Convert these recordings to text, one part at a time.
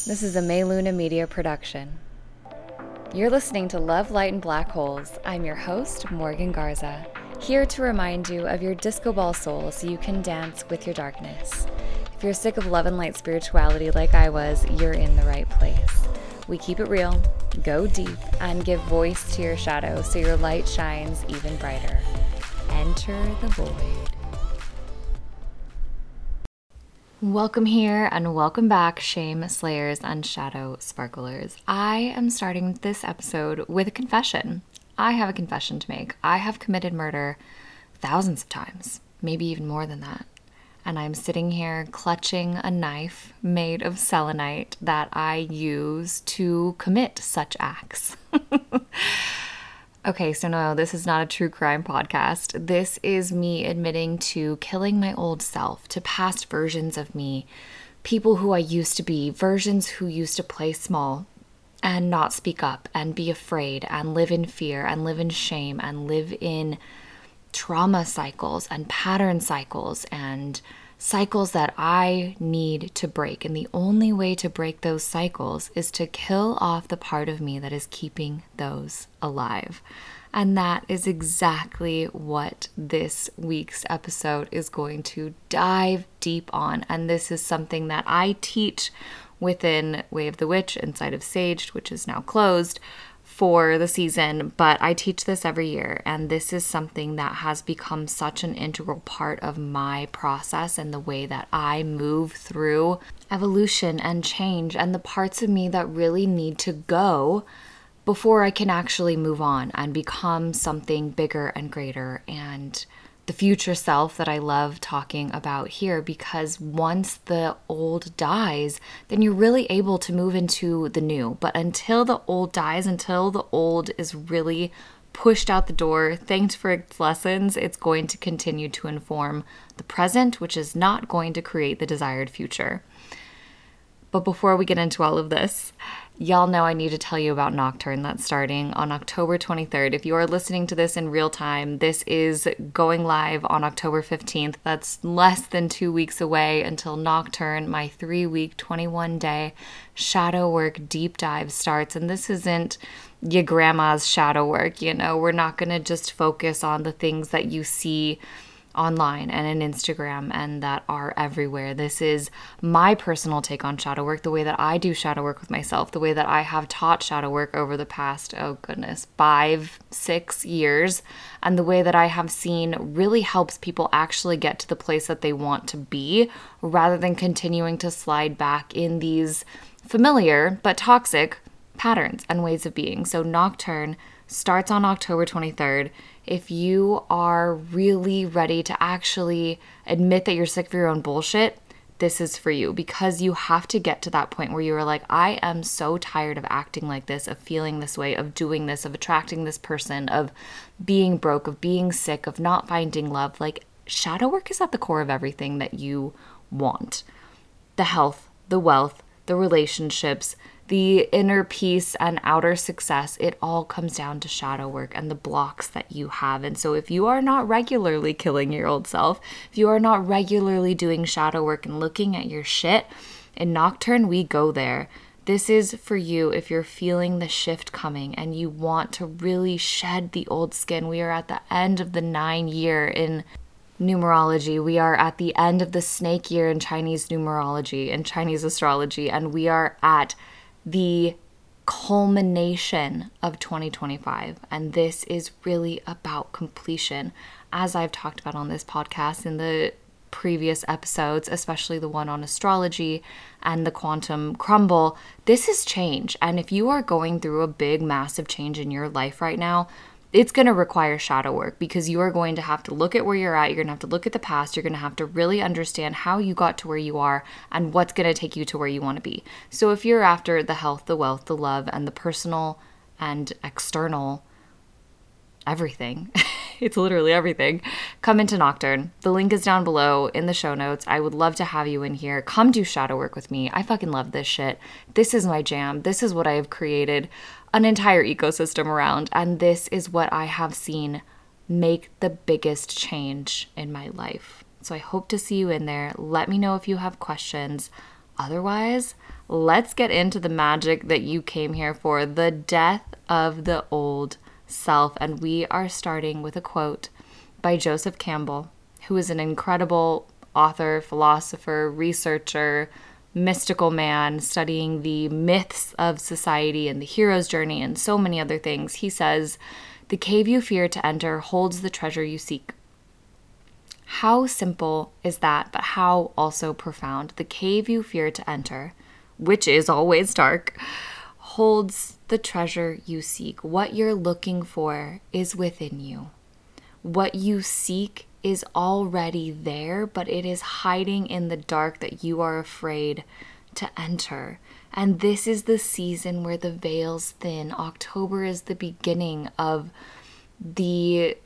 This is a Mayluna Media production. You're listening to Love, Light, and Black Holes. I'm your host, Morgan Garza, here to remind you of your disco ball soul so you can dance with your darkness. If you're sick of love and light spirituality like I was, you're in the right place. We keep it real, go deep, and give voice to your shadow so your light shines even brighter. Enter the void. Welcome here and welcome back, Shame Slayers and Shadow Sparklers. I am starting this episode with a confession. I have a confession to make. I have committed murder thousands of times, maybe even more than that. And I'm sitting here clutching a knife made of selenite that I use to commit such acts. Okay, so no, this is not a true crime podcast. This is me admitting to killing my old self, to past versions of me, people who I used to be, versions who used to play small and not speak up and be afraid and live in fear and live in shame and live in trauma cycles and pattern cycles and cycles that I need to break. And the only way to break those cycles is to kill off the part of me that is keeping those alive. And that is exactly what this week's episode is going to dive deep on. And this is something that I teach within Way of the Witch inside of Saged, which is now closed for the season, but I teach this every year, and this is something that has become such an integral part of my process and the way that I move through evolution and change and the parts of me that really need to go before I can actually move on and become something bigger and greater and the future self that I love talking about here, because once the old dies, then you're really able to move into the new. But until the old dies, until the old is really pushed out the door, thanked for its lessons, it's going to continue to inform the present, which is not going to create the desired future. But before we get into all of this, y'all know I need to tell you about Nocturne that's starting on October 23rd. If you are listening to this in real time, this is going live on October 15th. That's less than 2 weeks away until Nocturne, my 3-week, 21-day shadow work deep dive starts. And this isn't your grandma's shadow work, you know. We're not going to just focus on the things that you see online and in Instagram and that are everywhere. This is my personal take on shadow work, the way that I do shadow work with myself, the way that I have taught shadow work over the past, 5-6 years, and the way that I have seen really helps people actually get to the place that they want to be rather than continuing to slide back in these familiar but toxic patterns and ways of being. So Nocturne starts on October 23rd. If you are really ready to actually admit that you're sick of your own bullshit, this is for you, because you have to get to that point where you're like, I am so tired of acting like this, of feeling this way, of doing this, of attracting this person, of being broke, of being sick, of not finding love. Like, shadow work is at the core of everything that you want. The health, the wealth, the relationships, the inner peace and outer success, it all comes down to shadow work and the blocks that you have. And so if you are not regularly killing your old self, if you are not regularly doing shadow work and looking at your shit, in Nocturne, we go there. This is for you if you're feeling the shift coming and you want to really shed the old skin. We are at the end of the 9-year in numerology. We are at the end of the snake year in Chinese numerology and Chinese astrology, and we are at the culmination of 2025. And this is really about completion. As I've talked about on this podcast in the previous episodes, especially the one on astrology and the quantum crumble, this is change. And if you are going through a big, massive change in your life right now, it's going to require shadow work, because you are going to have to look at where you're at. You're going to have to look at the past. You're going to have to really understand how you got to where you are and what's going to take you to where you want to be. So if you're after the health, the wealth, the love, and the personal and external everything, it's literally everything, come into Nocturne. The link is down below in the show notes. I would love to have you in here. Come do shadow work with me. I fucking love this shit. This is my jam. This is what I have created an entire ecosystem around, and this is what I have seen make the biggest change in my life. So I hope to see you in there. Let me know if you have questions. Otherwise, let's get into the magic that you came here for, the death of the old self. And we are starting with a quote by Joseph Campbell, who is an incredible author, philosopher, researcher, mystical man studying the myths of society and the hero's journey and so many other things. He says, "The cave you fear to enter holds the treasure you seek." How simple is that, but how also profound. The cave you fear to enter, which is always dark, holds the treasure you seek. What you're looking for is within you. What you seek is already there, but it is hiding in the dark that you are afraid to enter. And this is the season where the veil's thin. October is the beginning of the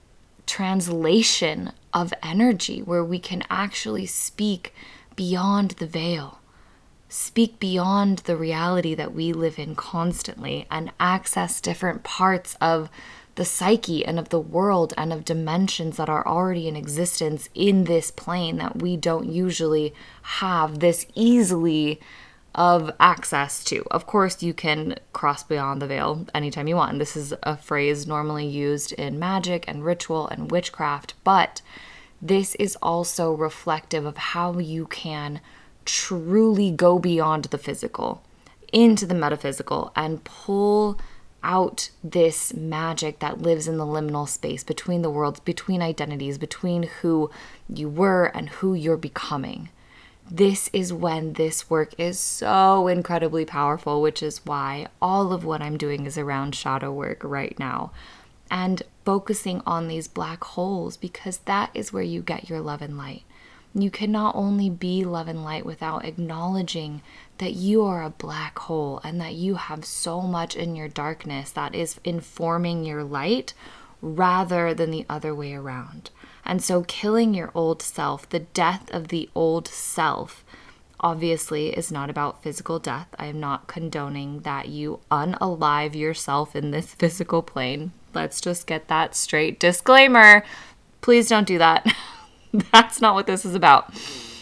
translation of energy, where we can actually speak beyond the veil, speak beyond the reality that we live in constantly, and access different parts of the psyche and of the world and of dimensions that are already in existence in this plane that we don't usually have this easily of access to. Of course, you can cross beyond the veil anytime you want. And this is a phrase normally used in magic and ritual and witchcraft, but this is also reflective of how you can truly go beyond the physical into the metaphysical and pull out this magic that lives in the liminal space between the worlds, between identities, between who you were and who you're becoming. This is when this work is so incredibly powerful, which is why all of what I'm doing is around shadow work right now and focusing on these black holes, because that is where you get your love and light. You can not only be love and light without acknowledging that you are a black hole and that you have so much in your darkness that is informing your light rather than the other way around. And so killing your old self, the death of the old self, obviously is not about physical death. I am not condoning that you unalive yourself in this physical plane. Let's just get that straight. Disclaimer, please don't do that. That's not what this is about.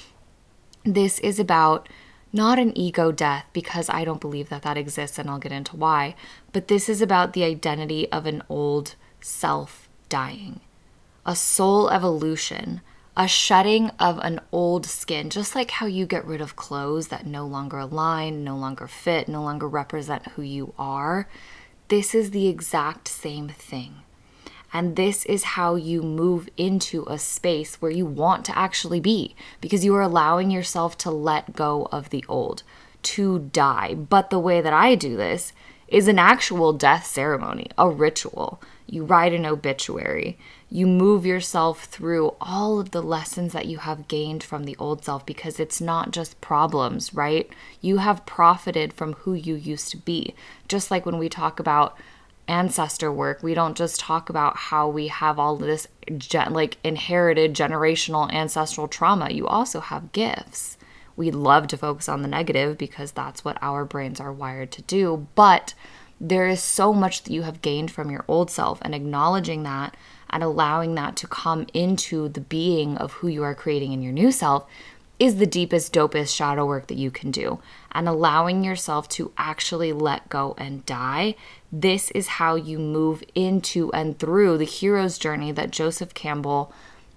This is about not an ego death, because I don't believe that that exists, and I'll get into why. But this is about the identity of an old self dying, a soul evolution, a shedding of an old skin, just like how you get rid of clothes that no longer align, no longer fit, no longer represent who you are. This is the exact same thing. And this is how you move into a space where you want to actually be, because you are allowing yourself to let go of the old, to die. But the way that I do this is an actual death ceremony, a ritual. You write an obituary. You move yourself through all of the lessons that you have gained from the old self, because it's not just problems, right? You have profited from who you used to be. Just like when we talk about ancestor work, we don't just talk about how we have all of this inherited generational ancestral trauma. You also have gifts. We love to focus on the negative because that's what our brains are wired to do, but there is so much that you have gained from your old self, and acknowledging that and allowing that to come into the being of who you are creating in your new self is the deepest, dopest shadow work that you can do. And allowing yourself to actually let go and die, this is how you move into and through the hero's journey that Joseph Campbell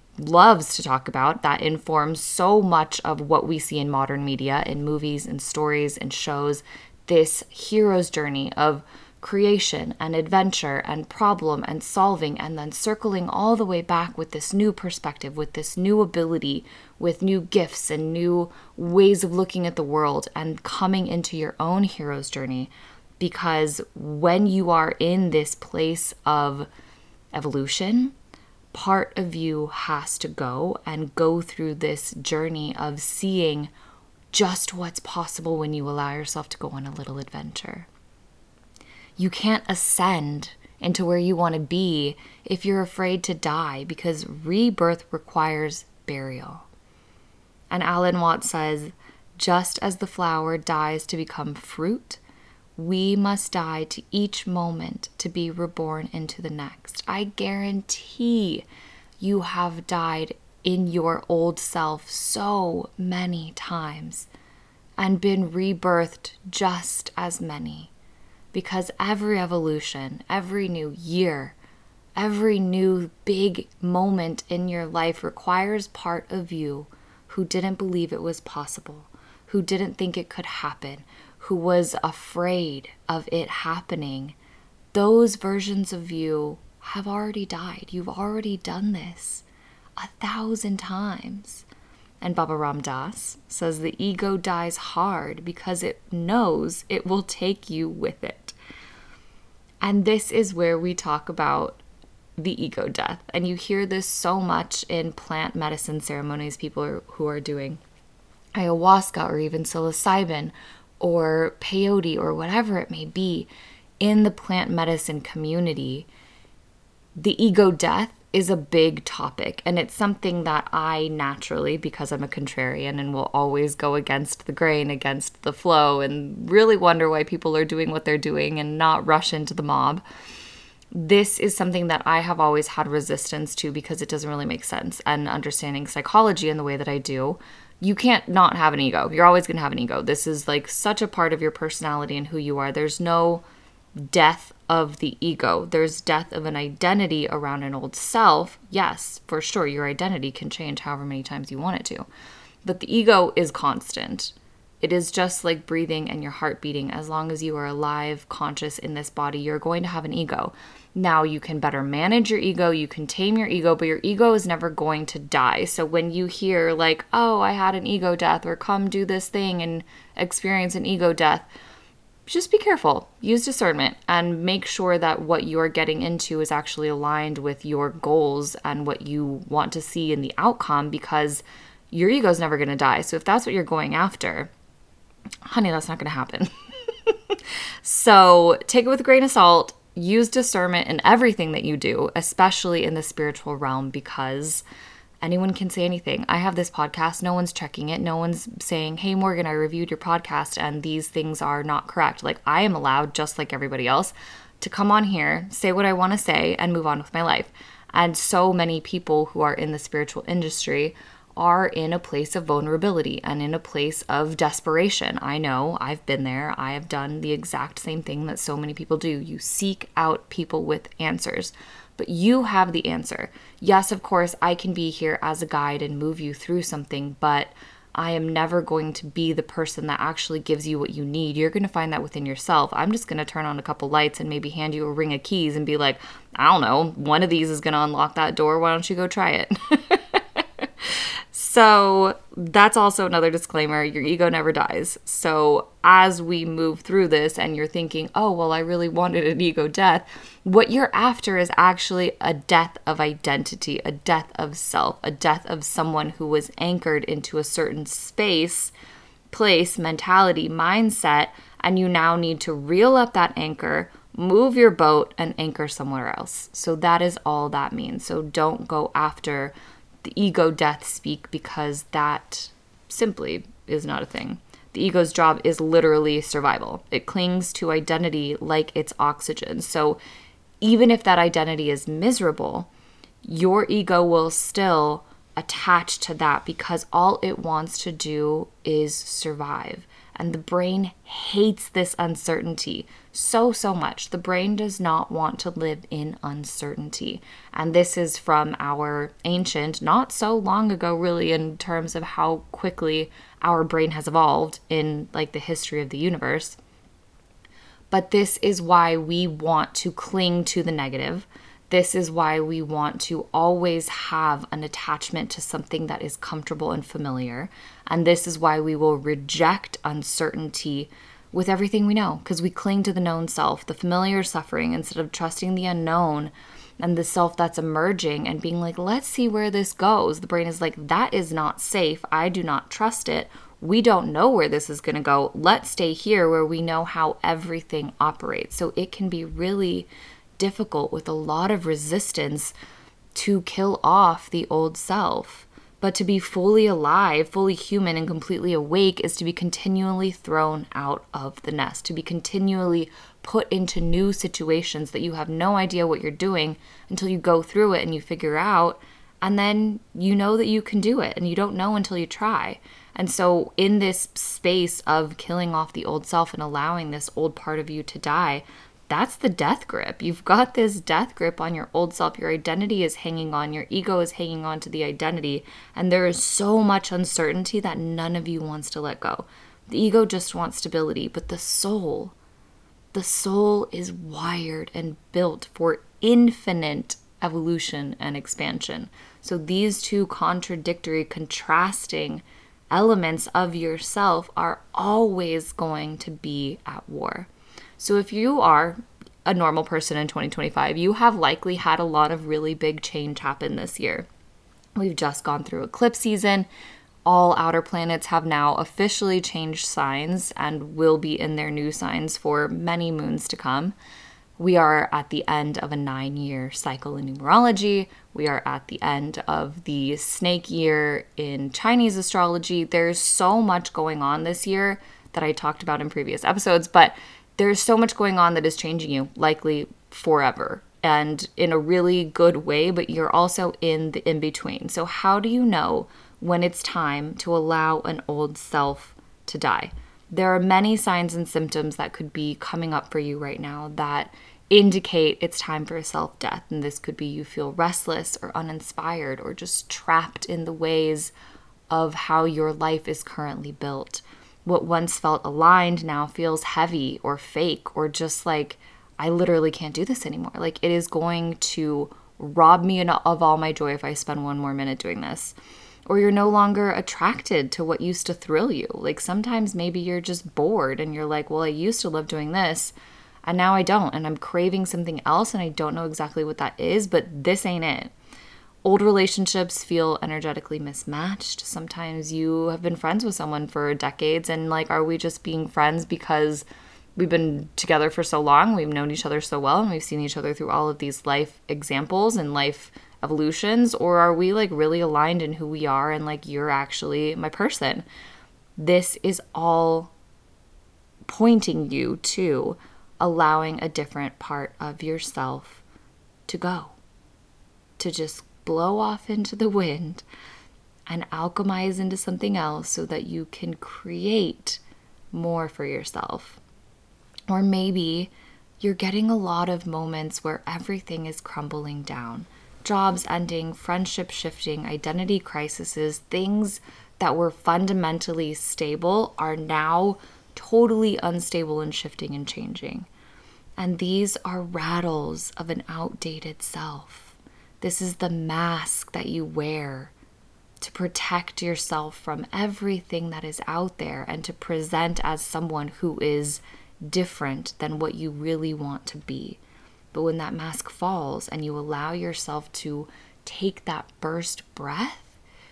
loves to talk about, that informs so much of what we see in modern media, in movies and stories and shows. This hero's journey of creation and adventure and problem and solving, and then circling all the way back with this new perspective, with this new ability, with new gifts and new ways of looking at the world, and coming into your own hero's journey. Because when you are in this place of evolution, part of you has to go and go through this journey of seeing just what's possible when you allow yourself to go on a little adventure. You can't ascend into where you want to be if you're afraid to die, because rebirth requires burial. And Alan Watts says, just as the flower dies to become fruit, we must die to each moment to be reborn into the next. I guarantee you have died in your old self so many times. and been rebirthed just as many. Because every evolution, every new year, every new big moment in your life requires part of you who didn't believe it was possible, who didn't think it could happen, who was afraid of it happening. Those versions of you have already died. You've already done this 1,000 times. And Baba Ram Dass says the ego dies hard because it knows it will take you with it. And this is where we talk about the ego death. And you hear this so much in plant medicine ceremonies, people who are doing ayahuasca or even psilocybin or peyote or whatever it may be. In the plant medicine community, the ego death is a big topic, and it's something that I naturally, because I'm a contrarian and will always go against the grain, against the flow, and really wonder why people are doing what they're doing and not rush into the mob. This is something that I have always had resistance to because it doesn't really make sense. And understanding psychology in the way that I do, you can't not have an ego. You're always going to have an ego. This is like such a part of your personality and who you are. There's no death of the ego. There's death of an identity around an old self. Yes, for sure, your identity can change however many times you want it to. But the ego is constant. It is just like breathing and your heart beating. As long as you are alive, conscious in this body, you're going to have an ego. Now, you can better manage your ego, you can tame your ego, but your ego is never going to die. So when you hear like, oh, I had an ego death, or come do this thing and experience an ego death, just be careful, use discernment, and make sure that what you're getting into is actually aligned with your goals and what you want to see in the outcome, because your ego is never going to die. So if that's what you're going after, honey, that's not going to happen. So take it with a grain of salt, use discernment in everything that you do, especially in the spiritual realm, because anyone can say anything. I have this podcast. No one's checking it. No one's saying, hey, Morgan, I reviewed your podcast and these things are not correct. Like, I am allowed, just like everybody else, to come on here, say what I want to say, and move on with my life. And so many people who are in the spiritual industry are in a place of vulnerability and in a place of desperation. I know, I've been there. I have done the exact same thing that so many people do. You seek out people with answers. But you have the answer. Yes, of course, I can be here as a guide and move you through something, but I am never going to be the person that actually gives you what you need. You're going to find that within yourself. I'm just going to turn on a couple lights and maybe hand you a ring of keys and be like, I don't know, one of these is going to unlock that door. Why don't you go try it? So that's also another disclaimer. Your ego never dies. So as we move through this and you're thinking, oh, well, I really wanted an ego death, what you're after is actually a death of identity, a death of self, a death of someone who was anchored into a certain space, place, mentality, mindset, and you now need to reel up that anchor, move your boat, and anchor somewhere else. So that is all that means. So don't go after the ego death speak, because that simply is not a thing. The ego's job is literally survival. It clings to identity like it's oxygen. So even if that identity is miserable, your ego will still attach to that because all it wants to do is survive. And the brain hates this uncertainty so much. The brain does not want to live in uncertainty. And this is from our ancient, not so long ago really, in terms of how quickly our brain has evolved in like the history of the universe. But this is why we want to cling to the negative. This is why we want to always have an attachment to something that is comfortable and familiar. And this is why we will reject uncertainty with everything we know, because we cling to the known self, the familiar suffering, instead of trusting the unknown and the self that's emerging and being like, let's see where this goes. The brain is like, that is not safe. I do not trust it. We don't know where this is going to go. Let's stay here where we know how everything operates. So it can be really difficult with a lot of resistance to kill off the old self. But to be fully alive, fully human, and completely awake is to be continually thrown out of the nest, to be continually put into new situations that you have no idea what you're doing until you go through it and you figure out, and then you know that you can do it, and you don't know until you try. And so in this space of killing off the old self and allowing this old part of you to die, that's the death grip. You've got this death grip on your old self. Your identity is hanging on. Your ego is hanging on to the identity. And there is so much uncertainty that none of you wants to let go. The ego just wants stability, but the soul is wired and built for infinite evolution and expansion. So these two contradictory, contrasting elements of yourself are always going to be at war. So if you are a normal person in 2025, you have likely had a lot of really big change happen this year. We've just gone through eclipse season. All outer planets have now officially changed signs and will be in their new signs for many moons to come. We are at the end of a 9-year cycle in numerology. We are at the end of the snake year in Chinese astrology. There's so much going on this year that I talked about in previous episodes, but there's so much going on that is changing you, likely forever, and in a really good way, but you're also in the in-between. So how do you know when it's time to allow an old self to die? There are many signs and symptoms that could be coming up for you right now that indicate it's time for a self-death. And this could be you feel restless or uninspired or just trapped in the ways of how your life is currently built. What once felt aligned now feels heavy or fake or just like, I literally can't do this anymore. Like it is going to rob me of all my joy if I spend one more minute doing this. Or you're no longer attracted to what used to thrill you. Like sometimes maybe you're just bored and you're like, well, I used to love doing this and now I don't. And I'm craving something else and I don't know exactly what that is, but this ain't it. Old relationships feel energetically mismatched. Sometimes you have been friends with someone for decades and like, are we just being friends because we've been together for so long, we've known each other so well, and we've seen each other through all of these life examples and life evolutions? Or are we like really aligned in who we are and like you're actually my person? This is all pointing you to allowing a different part of yourself to go, to just blow off into the wind and alchemize into something else so that you can create more for yourself. Or maybe you're getting a lot of moments where everything is crumbling down. Jobs ending, friendship shifting, identity crises, things that were fundamentally stable are now totally unstable and shifting and changing. And these are rattles of an outdated self. This is the mask that you wear to protect yourself from everything that is out there and to present as someone who is different than what you really want to be. But when that mask falls and you allow yourself to take that first breath,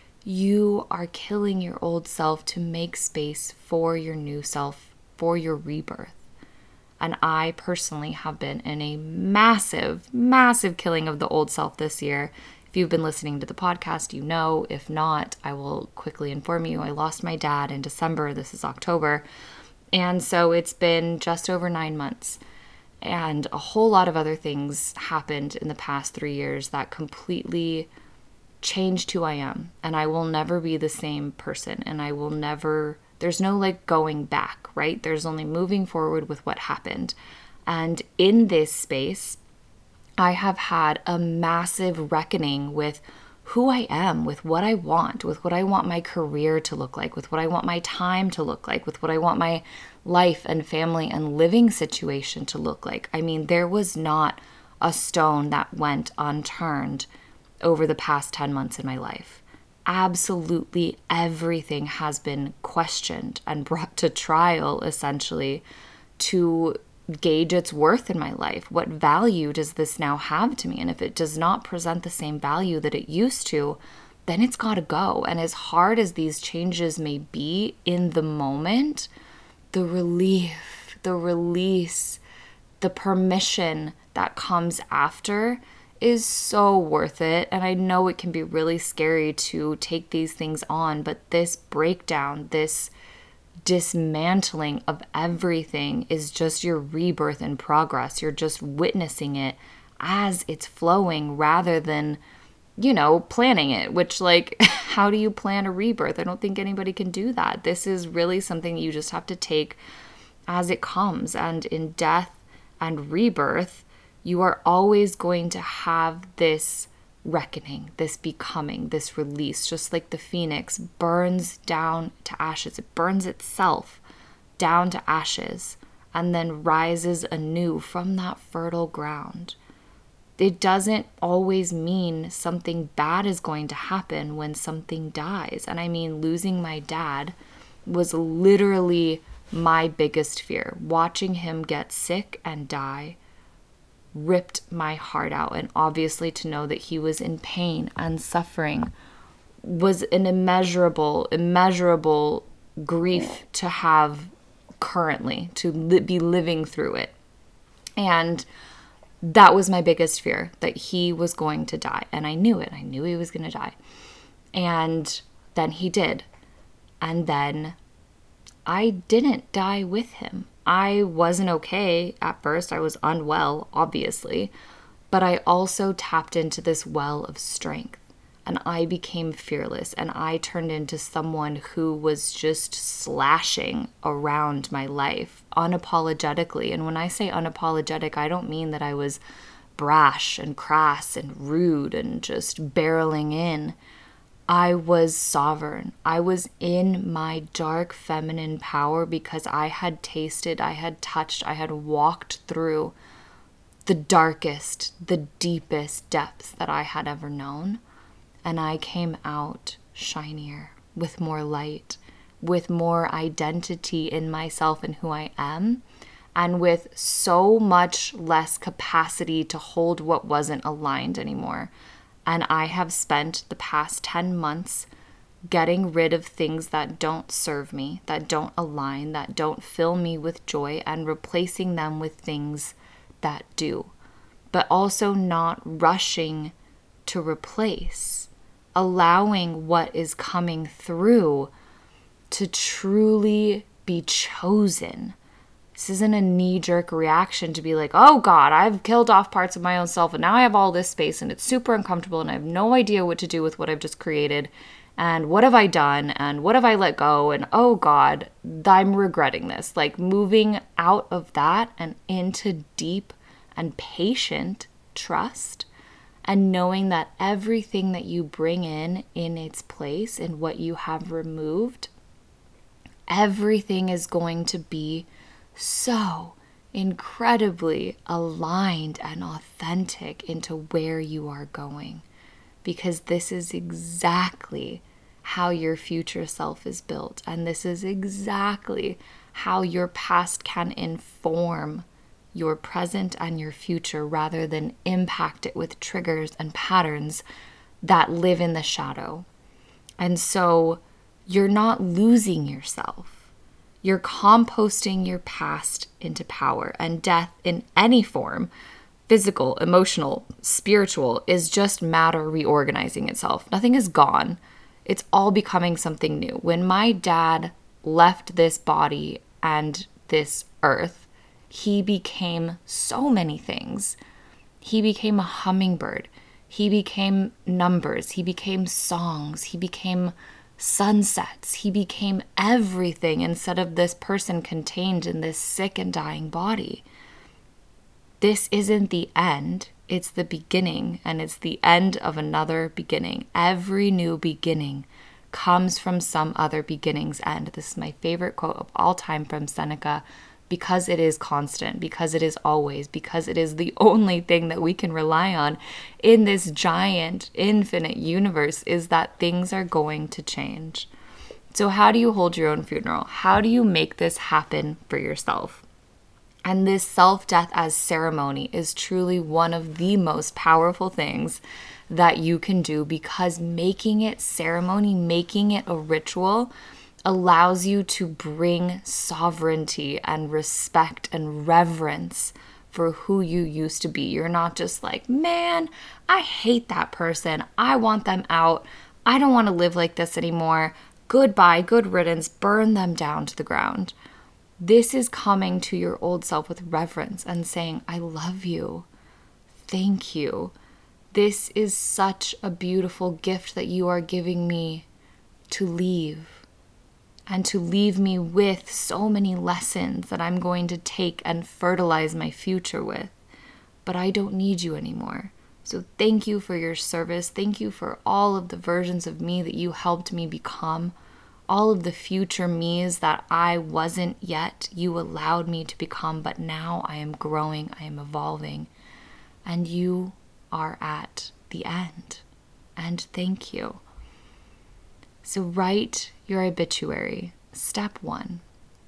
you are killing your old self to make space for your new self, for your rebirth. And I personally have been in a massive, massive killing of the old self this year. If you've been listening to the podcast, you know. If not, I will quickly inform you. I lost my dad in December. This is October. And so it's been just over 9 months. And a whole lot of other things happened in the past 3 years that completely changed who I am. And I will never be the same person. And I will never, there's no like going back, right? There's only moving forward with what happened. And in this space, I have had a massive reckoning with who I am, with what I want my career to look like, with what I want my time to look like, with what I want my life and family and living situation to look like. I mean, there was not a stone that went unturned over the past 10 months in my life. Absolutely everything has been questioned and brought to trial, essentially, to gauge its worth in my life. What value does this now have to me? And if it does not present the same value that it used to, then it's got to go. And as hard as these changes may be in the moment, the relief, the release, the permission that comes after is so worth it. And I know it can be really scary to take these things on, but this breakdown, this dismantling of everything is just your rebirth in progress. You're just witnessing it as it's flowing rather than planning it, which like, how do you plan a rebirth? I don't think anybody can do that. This is really something you just have to take as it comes. And in death and rebirth, you are always going to have this reckoning, this becoming, this release, just like the phoenix burns down to ashes. It burns itself down to ashes and then rises anew from that fertile ground. It doesn't always mean something bad is going to happen when something dies. And I mean, losing my dad was literally my biggest fear. Watching him get sick and die ripped my heart out. And obviously to know that he was in pain and suffering was an immeasurable grief to have currently, to be living through it. And that was my biggest fear, that he was going to die. And I knew it. I knew he was going to die. And then he did. And then I didn't die with him. I wasn't okay at first. I was unwell, obviously. But I also tapped into this well of strength. And I became fearless. And I turned into someone who was just slashing around my life unapologetically. And when I say unapologetic, I don't mean that I was brash and crass and rude and just barreling in. I was sovereign. I was in my dark feminine power because I had tasted, I had touched, I had walked through the darkest, the deepest depths that I had ever known. And I came out shinier, with more light, with more identity in myself and who I am, and with so much less capacity to hold what wasn't aligned anymore. And I have spent the past 10 months getting rid of things that don't serve me, that don't align, that don't fill me with joy, and replacing them with things that do. But also not rushing to replace, allowing what is coming through to truly be chosen. This isn't a knee-jerk reaction to be like, oh God, I've killed off parts of my own self and now I have all this space and it's super uncomfortable and I have no idea what to do with what I've just created. And what have I done? And what have I let go? And oh God, I'm regretting this. Like moving out of that and into deep and patient trust. And knowing that everything that you bring in its place and what you have removed, everything is going to be so incredibly aligned and authentic into where you are going. Because this is exactly how your future self is built. And this is exactly how your past can inform your present and your future rather than impact it with triggers and patterns that live in the shadow. And so you're not losing yourself. You're composting your past into power. And death in any form, physical, emotional, spiritual, is just matter reorganizing itself. Nothing is gone. It's all becoming something new. When my dad left this body and this earth, he became so many things. He became a hummingbird. He became numbers. He became songs. He became sunsets. He became everything instead of this person contained in this sick and dying body. This isn't the end. It's the beginning, and it's the end of another beginning. Every new beginning comes from some other beginning's end. This is my favorite quote of all time from Seneca. Because it is constant, because it is always, because it is the only thing that we can rely on in this giant, infinite universe, is that things are going to change. So how do you hold your own funeral? How do you make this happen for yourself? And this self-death as ceremony is truly one of the most powerful things that you can do, because making it ceremony, making it a ritual, allows you to bring sovereignty and respect and reverence for who you used to be. You're not just like, man, I hate that person. I want them out. I don't want to live like this anymore. Goodbye, good riddance, burn them down to the ground. This is coming to your old self with reverence and saying, I love you. Thank you. This is such a beautiful gift that you are giving me to leave, and to leave me with so many lessons that I'm going to take and fertilize my future with. But I don't need you anymore. So thank you for your service. Thank you for all of the versions of me that you helped me become. All of the future me's that I wasn't yet, you allowed me to become, but now I am growing, I am evolving, and you are at the end. And thank you. So write your obituary. Step 1.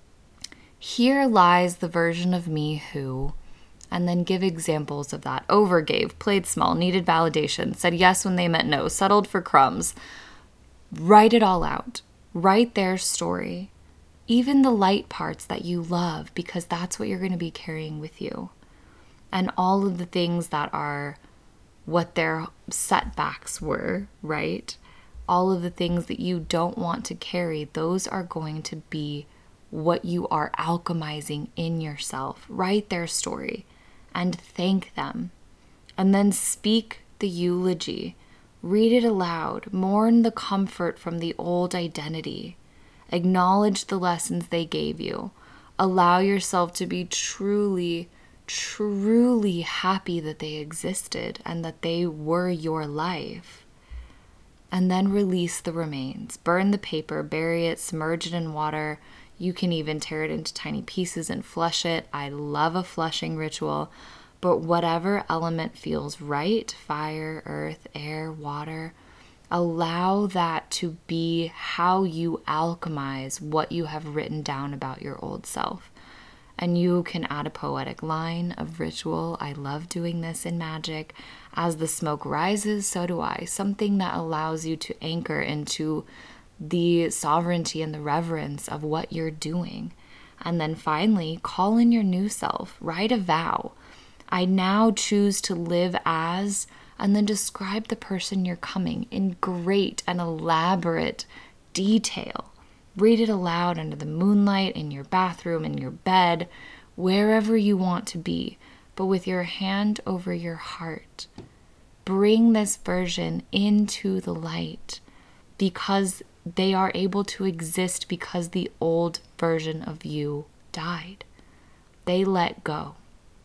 Here lies the version of me who, and then give examples of that. Overgave, played small, needed validation, said yes when they meant no, settled for crumbs. Write it all out. Write their story. Even the light parts that you love, because that's what you're going to be carrying with you. And all of the things that are what their setbacks were, right? All of the things that you don't want to carry, those are going to be what you are alchemizing in yourself. Write their story and thank them. And then speak the eulogy. Read it aloud. Mourn the comfort from the old identity. Acknowledge the lessons they gave you. Allow yourself to be truly, truly happy that they existed and that they were your life. And then release the remains. Burn the paper, bury it, submerge it in water. You can even tear it into tiny pieces and flush it. I love a flushing ritual. But whatever element feels right, fire, earth, air, water, allow that to be how you alchemize what you have written down about your old self. And you can add a poetic line of ritual. I love doing this in magic. As the smoke rises, so do I. Something that allows you to anchor into the sovereignty and the reverence of what you're doing. And then finally, call in your new self. Write a vow. I now choose to live as, and then describe the person you're coming in great and elaborate detail. Read it aloud under the moonlight, in your bathroom, in your bed, wherever you want to be, but with your hand over your heart. Bring this version into the light, because they are able to exist because the old version of you died. They let go,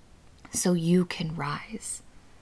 so you can rise.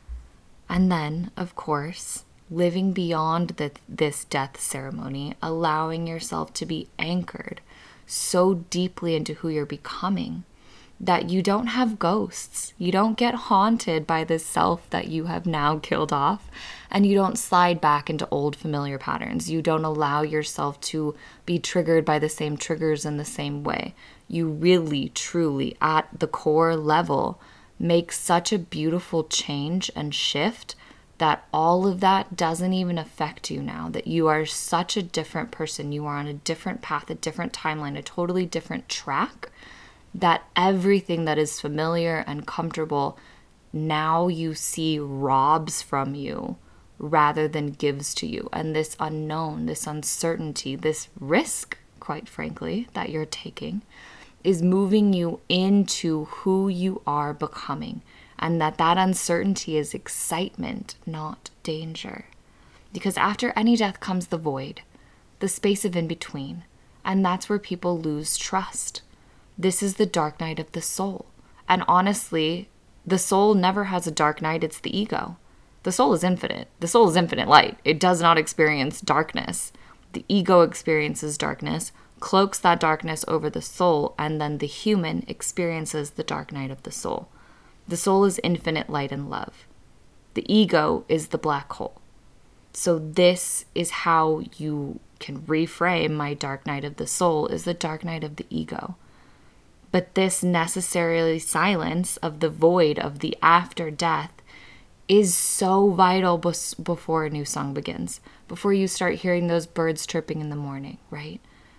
And then, of course, living beyond this death ceremony, allowing yourself to be anchored so deeply into who you're becoming that you don't have ghosts. You don't get haunted by this self that you have now killed off, and you don't slide back into old familiar patterns. You don't allow yourself to be triggered by the same triggers in the same way. You really, truly, at the core level, make such a beautiful change and shift that all of that doesn't even affect you now, that you are such a different person. You are on a different path, a different timeline, a totally different track, that everything that is familiar and comfortable, now you see robs from you rather than gives to you. And this unknown, this uncertainty, this risk, quite frankly, that you're taking is moving you into who you are becoming. And that uncertainty is excitement, not danger. Because after any death comes the void, the space of in between. And that's where people lose trust. This is the dark night of the soul. And honestly, the soul never has a dark night. It's the ego. The soul is infinite. The soul is infinite light. It does not experience darkness. The ego experiences darkness, cloaks that darkness over the soul, and then the human experiences the dark night of the soul. The soul is infinite light and love. The ego is the black hole. So this is how you can reframe my dark night of the soul is the dark night of the ego. But this necessarily silence of the void of the after death is so vital before a new song begins, before you start hearing those birds chirping in the morning, right?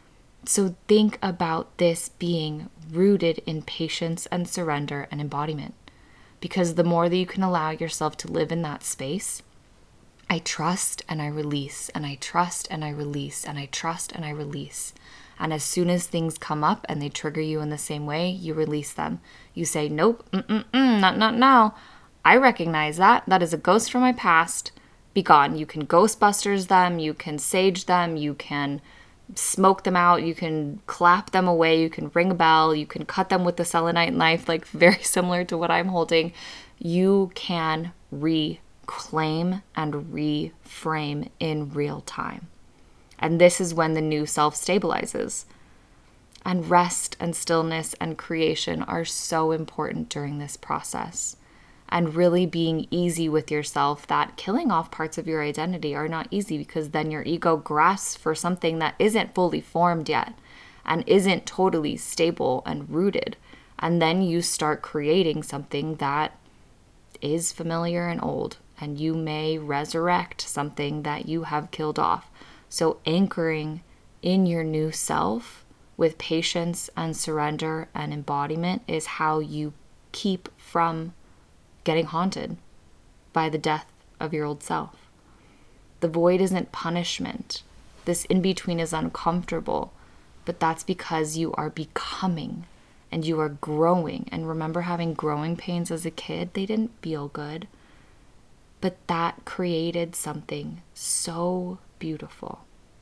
So think about this being rooted in patience and surrender and embodiment. Because the more that you can allow yourself to live in that space, I trust and I release, and I trust and I release, and I trust and I release. And as soon as things come up and they trigger you in the same way, you release them. You say, nope, not now. I recognize that. That is a ghost from my past. Be gone. You can Ghostbusters them. You can sage them. You can smoke them out. You can clap them away. You can ring a bell. You can cut them with the selenite knife, like very similar to what I'm holding. You can reclaim and reframe in real time. And this is when the new self stabilizes. And rest and stillness and creation are so important during this process. And really being easy with yourself, that killing off parts of your identity are not easy, because then your ego grasps for something that isn't fully formed yet and isn't totally stable and rooted. And then you start creating something that is familiar and old, and you may resurrect something that you have killed off. So anchoring in your new self with patience and surrender and embodiment is how you keep from getting haunted by the death of your old self. The void isn't punishment. This in-between is uncomfortable, but that's because you are becoming and you are growing. And remember having growing pains as a kid? They didn't feel good, but that created something so beautiful.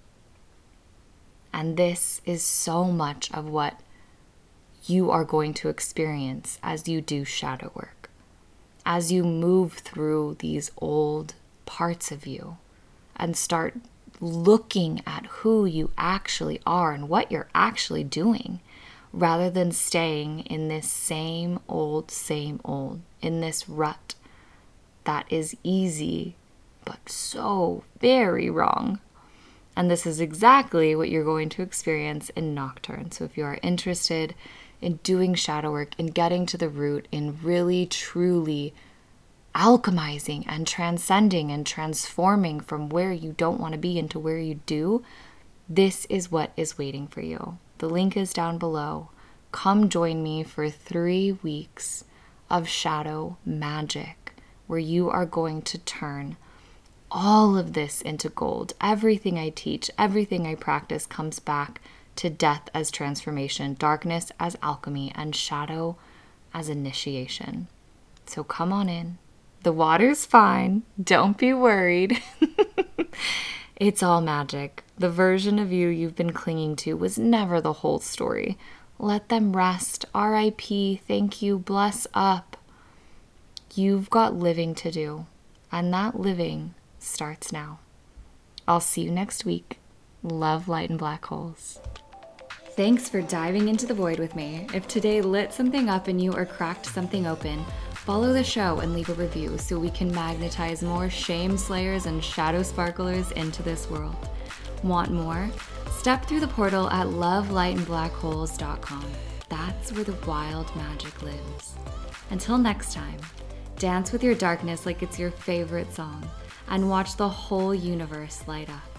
And this is so much of what you are going to experience as you do shadow work. As you move through these old parts of you and start looking at who you actually are and what you're actually doing, rather than staying in this same old, in this rut that is easy, but so very wrong. And this is exactly what you're going to experience in Nocturne. So if you are interested in doing shadow work, in getting to the root, in really, truly alchemizing and transcending and transforming from where you don't want to be into where you do, this is what is waiting for you. The link is down below. Come join me for 3 weeks of shadow magic, where you are going to turn all of this into gold. Everything I teach, everything I practice comes back to death as transformation, darkness as alchemy, and shadow as initiation. So come on in. The water's fine. Don't be worried. It's all magic. The version of you you've been clinging to was never the whole story. Let them rest. R.I.P. Thank you. Bless up. You've got living to do, and that living starts now. I'll see you next week. Love, light, and black holes. Thanks for diving into the void with me. If today lit something up in you or cracked something open, follow the show and leave a review so we can magnetize more shame slayers and shadow sparklers into this world. Want more? Step through the portal at lovelightandblackholes.com. That's where the wild magic lives. Until next time, dance with your darkness like it's your favorite song, and watch the whole universe light up.